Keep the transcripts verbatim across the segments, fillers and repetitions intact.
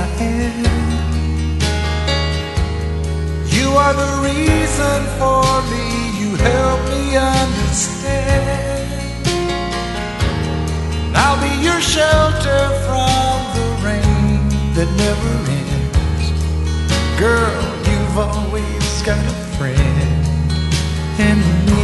hand. You are the reason for me, you help me understand. I'll be your shelter from the rain that never ends. Girl, you've always got a friend in me.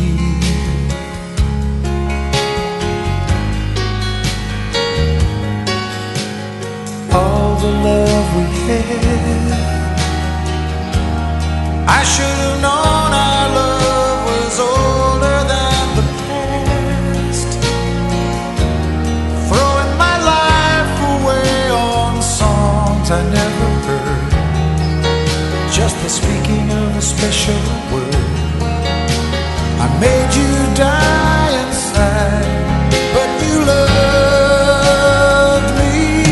All the love we had, I should have known our love was older than the past. Throwing my life away on songs I never heard, just the speaking of a special word. I made you die inside, but you loved me.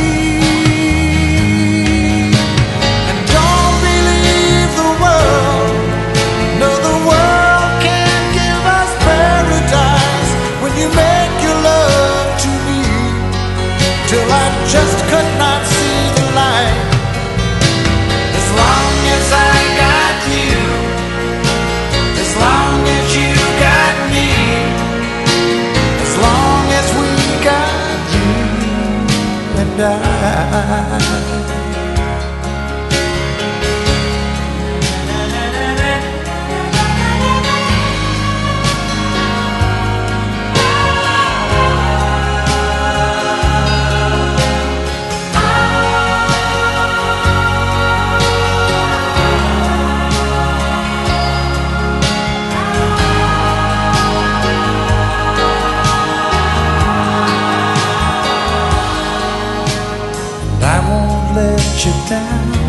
And don't believe the world, no, the world can't give us paradise when you make your love to me, till I just could not see the light. As long as I got you, as long as you got me, as long as we got you and I. Let you down.